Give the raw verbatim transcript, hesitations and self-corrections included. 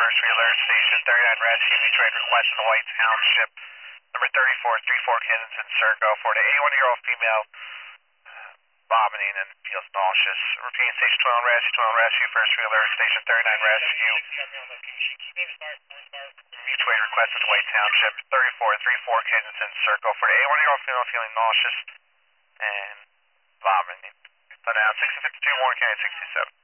first wheeler, station thirty-nine rescue, mutual aid request in the White Township. Number thirty-four, three four Kensington Circle for the eighty-one-year-old female vomiting and feels nauseous. Repeat, station twelve rescue, twelve rescue, first wheeler, station thirty-nine rescue. Mutual aid request in the White Township. thirty-four, three four Kensington Circle for the eighty-one-year-old female feeling nauseous and vomiting. So now sixty fifty-two, Warren County sixty-seven.